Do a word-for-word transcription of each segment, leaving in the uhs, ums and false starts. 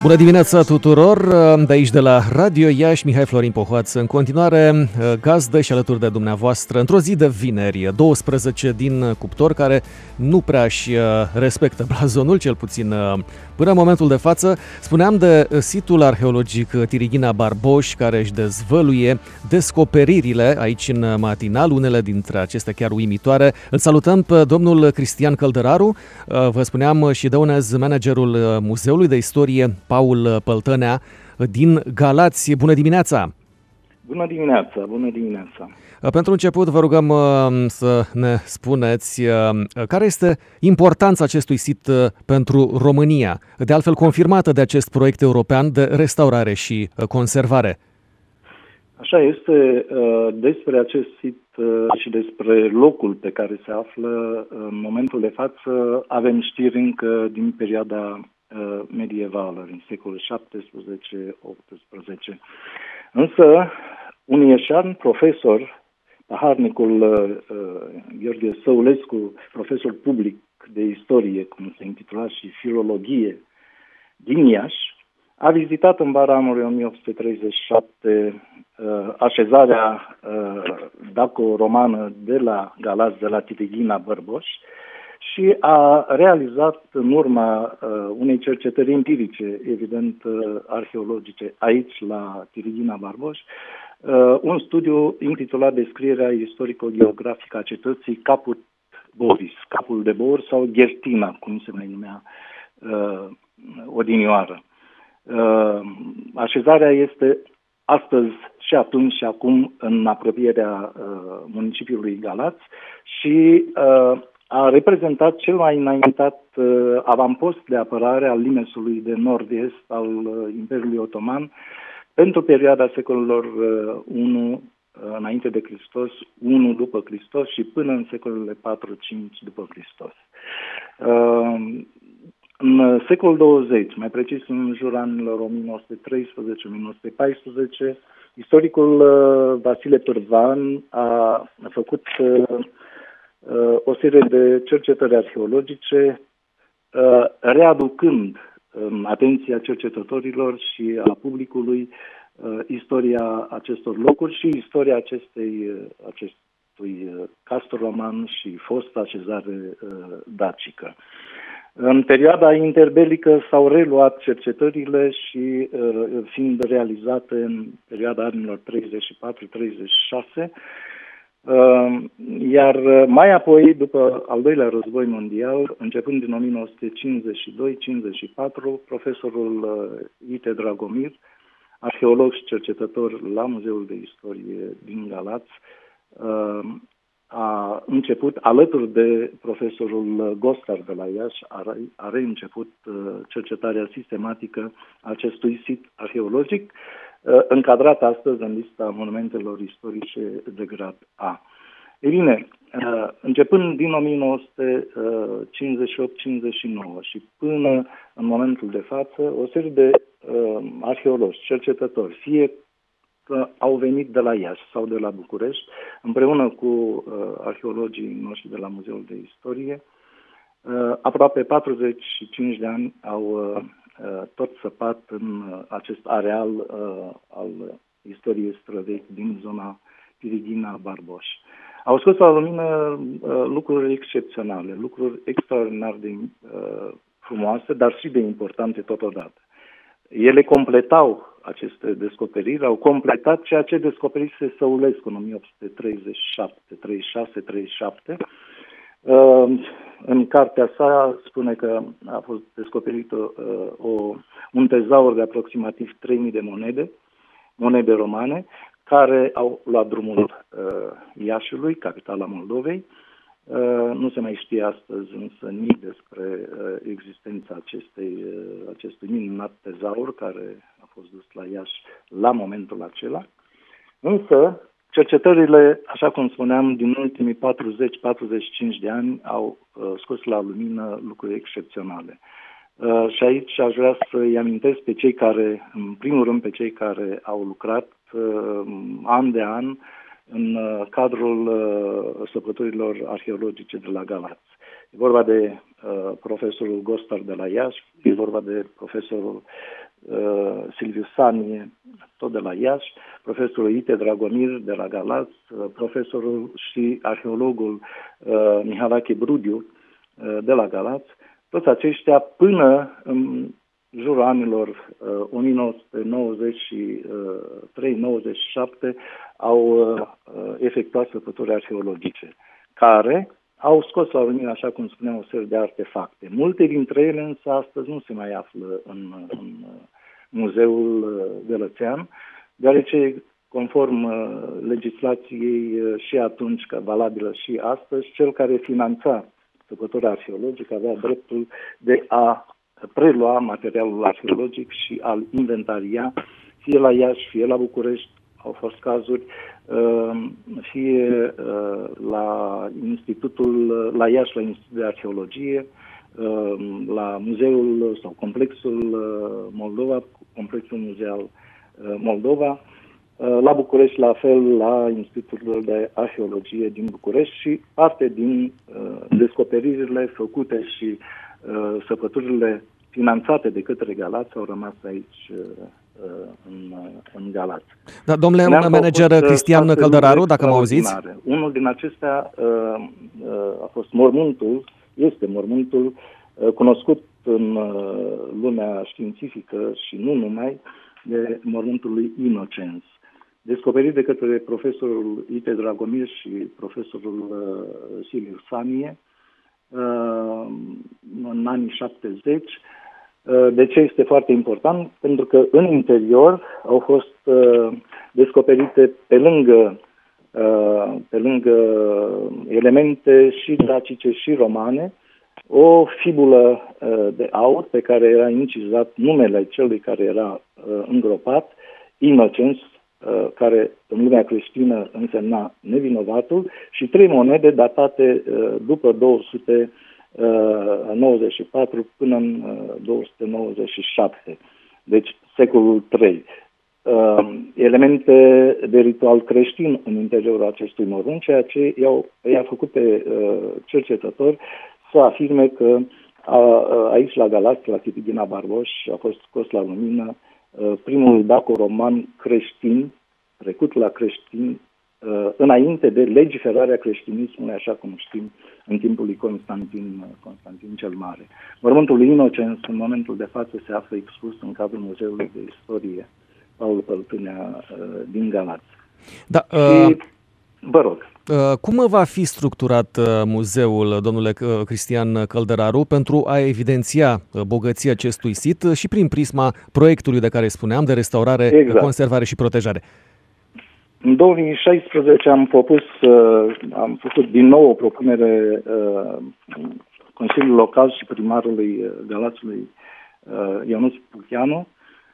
Bună dimineața tuturor, de aici de la Radio Iași, Mihai Florin Pohoață, în continuare gazdă și alături de dumneavoastră într-o zi de vineri, douăsprezece din cuptor, care nu prea își respectă blazonul, cel puțin până în momentul de față. Spuneam de situl arheologic Tirighina Barboș, care își dezvăluie descoperirile aici în matinal, unele dintre acestea chiar uimitoare. Îl salutăm pe domnul Cristian Căldăraru, vă spuneam și dăunez managerul Muzeului de Istorie Paul Păltănea din Galați. Bună dimineața! Bună dimineața, bună dimineața! Pentru început vă rugăm să ne spuneți care este importanța acestui sit pentru România, de altfel confirmată de acest proiect european de restaurare și conservare. Așa este, despre acest sit și despre locul pe care se află în momentul de față avem știri încă din perioada medievală, în secolul șaptesprezece optsprezece. Însă, un ieșan, profesor, paharnicul uh, Gheorghe Săulescu, profesor public de istorie, cum se intitula, și filologie din Iași, a vizitat în vara anului o mie opt sute treizeci și șapte uh, așezarea uh, daco-romană de la Galați, de la Tirighina Barboș, și a realizat în urma uh, unei cercetări empirice, evident uh, arheologice, aici la Tirighina Barboș, uh, un studiu intitulat Descrierea istorico-geografică a cetății Caput Boris, Capul de Bor sau Ghertina, cum se mai numea uh, odinioară. Uh, așezarea este astăzi și atunci și acum în apropierea uh, municipiului Galați și uh, a reprezentat cel mai înaintat uh, avampost de apărare al Limesului de nord-est al uh, Imperiului Otoman pentru perioada secolelor uh, unu uh, înainte de Hristos, unu după Hristos și până în secolele patru cinci după Hristos. Uh, în secolul douăzeci, mai precis în jurul anilor o mie nouă sute treisprezece - o mie nouă sute paisprezece, istoricul uh, Vasile Pârvan a, a făcut uh, o serie de cercetări arheologice, readucând în atenția cercetătorilor și a publicului istoria acestor locuri și istoria acestei, acestui castru roman și fostă așezare dacică. În perioada interbelică s-au reluat cercetările și, fiind realizate în perioada anilor treizeci și patru - treizeci și șase, iar mai apoi, după al doilea război mondial, începând din o mie nouă sute cincizeci și doi - cincizeci și patru, profesorul Ite Dragomir, arheolog și cercetător la Muzeul de Istorie din Galați, a început, alături de profesorul Gostar de la Iași, a reînceput cercetarea sistematică a acestui sit arheologic, încadrat astăzi în lista monumentelor istorice de grad A. Ei bine, începând din o mie nouă sute cincizeci și opt - cincizeci și nouă și până în momentul de față, o serie de arheologi, cercetători, fie că au venit de la Iași sau de la București, împreună cu arheologii noștri de la Muzeul de Istorie, aproape patruzeci și cinci de ani au tot săpat în acest areal uh, al istoriei străvechi din zona Tirighina Barboș. Au scos la lumină uh, lucruri excepționale, lucruri extraordinar de uh, frumoase, dar și de importante totodată. Ele completau aceste descoperiri, au completat ceea ce descoperise Săulescu în o mie opt sute treizeci și șapte - treizeci și șase - treizeci și șapte. Uh, în cartea sa spune că a fost descoperit uh, o, un tezaur de aproximativ trei mii de monede, monede romane, care au luat drumul uh, Iașiului, capitala Moldovei. Uh, nu se mai știe astăzi însă nimic despre uh, existența acestei, uh, acestui minunat tezaur care a fost dus la Iași la momentul acela. Însă, cercetările, așa cum spuneam, din ultimii patruzeci - patruzeci și cinci de ani au uh, scos la lumină lucruri excepționale. Uh, și aici aș vrea să-i amintesc pe cei care, în primul rând pe cei care au lucrat uh, an de an în uh, cadrul uh, săpăturilor arheologice de la Galați. E vorba de uh, profesorul Gostar de la Iași, e vorba de profesorul Silviu Sanie, tot de la Iași, profesorul Ite Dragomir de la Galați, profesorul și arheologul Mihalache Brudiu de la Galați. Toți aceștia, până în jurul anilor o mie nouă sute nouăzeci și trei nouăzeci și șapte, au efectuat săpături arheologice, care au scos la lumină, așa cum spuneam, o serie de artefacte. Multe dintre ele însă astăzi nu se mai află în, în Muzeul Gălățean, deoarece, conform legislației și atunci, că valabilă și astăzi, cel care finanța săpătura arheologică avea dreptul de a prelua materialul arheologic și a-l inventaria, fie la Iași, fie la București, au fost cazuri, fie la Institutul, la Iași, la Institutul de Arheologie, la Muzeul sau Complexul Moldova, Complexul Muzeal Moldova, la București, la fel, la Institutul de Arheologie din București și parte din descoperirile făcute și săpăturile finanțate de către Galați au rămas aici în, în Galați. Da, domnule manager Cristian Căldăraru, dacă mă auziți? Unul din acestea a fost mormântul, este mormântul cunoscut în lumea științifică și nu numai, de mormântul lui Inocens, descoperit de către profesorul Ite Dragomir și profesorul Silviu Sanie în anii șaptezeci. De ce este foarte important? Pentru că în interior au fost descoperite pe lângă, pe lângă elemente și dacice și romane, o fibulă de aur pe care era incizat numele celui care era îngropat, Inocens, care în lumea creștină însemna nevinovatul, și trei monede datate după două sute nouăzeci și patru până în două sute nouăzeci și șapte, deci secolul trei. Elemente de ritual creștin în interiorul acestui mormânt, ceea ce i-a făcut pe cercetători să afirme că aici la Galați, la Titigina Barboș, a fost scos la lumină primul daco-roman creștin, trecut la creștin, înainte de legiferarea creștinismului, așa cum știm, în timpul lui Constantin, Constantin cel Mare. Mormântul lui Inocens, în momentul de față, se află expus în cadrul Muzeului de Istorie Paul Păltânea din Galați. Da, și, vă rog. Cum va fi structurat muzeul, domnule Cristian Căldăraru, pentru a evidenția bogăția acestui sit și prin prisma proiectului de care spuneam, de restaurare, exact, conservare și protejare? În două mii șaisprezece am propus, am făcut din nou o propunere Consiliului Local și primarului Galațiului, Ionuț Pucheanu,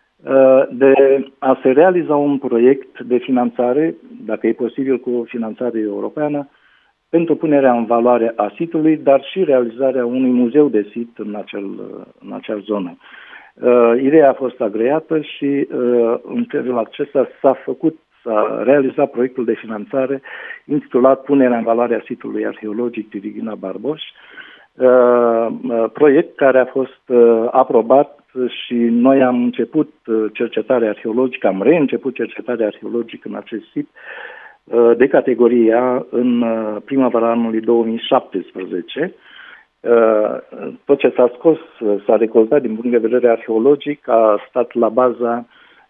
de a se realiza un proiect de finanțare, dacă e posibil cu finanțare europeană, pentru punerea în valoare a sitului, dar și realizarea unui muzeu de sit în, acel, în acea zonă. Ideea a fost agreată și în felul acesta s-a făcut, s-a realizat proiectul de finanțare intitulat Punerea în valoare a sitului arheologic Titigina Barboș, proiect care a fost aprobat și noi am început cercetarea arheologică, am reînceput cercetarea arheologică în acest sit de categorie A în primăvara anului două mii șaptesprezece. Tot ce s-a scos, s-a recoltat din punct de vedere arheologic, a stat la baza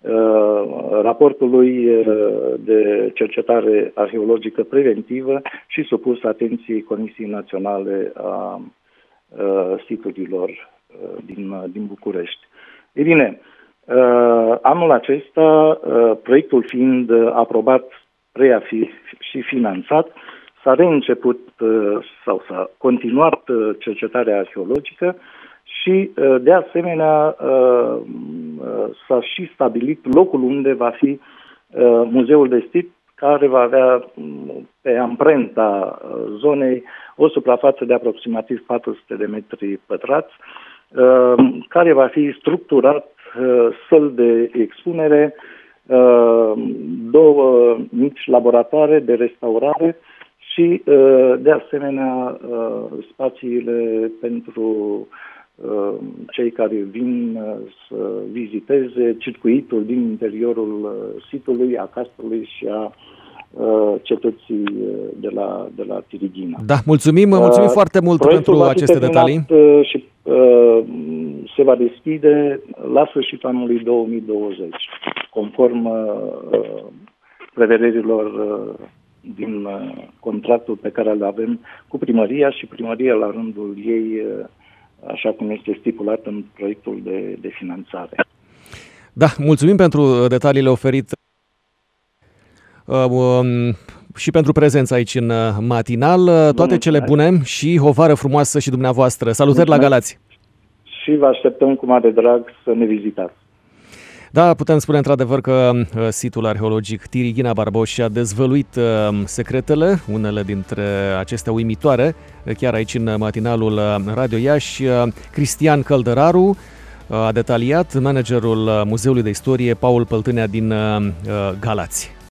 raportului de cercetare arheologică preventivă și supus atenției Comisiei Naționale a siturilor din, din București. Ei bine, anul acesta, proiectul fiind aprobat, prea fi și finanțat, s-a reînceput sau s-a continuat cercetarea arheologică și, de asemenea, s-a și stabilit locul unde va fi muzeul de sit, care va avea pe amprenta zonei o suprafață de aproximativ patru sute de metri pătrați, care va fi structurat săli de expunere, două mici laboratoare de restaurare și, de asemenea, spațiile pentru cei care vin să viziteze circuitul din interiorul sitului, a castului și a cetății de la, de la Tirighina. Da, mulțumim, mulțumim uh, foarte mult pentru aceste detalii. Și uh, se va deschide la sfârșitul anului două mii douăzeci, conform uh, prevederilor uh, din uh, contractul pe care îl avem cu primăria și primăria la rândul ei, uh, așa cum este stipulat în proiectul de, de finanțare. Da, mulțumim pentru detaliile oferite și pentru prezența aici în matinal. Toate cele bune și o vară frumoasă și dumneavoastră. Salutări la Galați! Și vă așteptăm cu mare drag să ne vizitați. Da, putem spune într-adevăr că situl arheologic Tirighina Barboș și-a dezvăluit secretele, unele dintre acestea uimitoare, chiar aici în matinalul Radio Iași. Cristian Căldăraru a detaliat, managerul Muzeului de Istorie Paul Păltânea din Galați.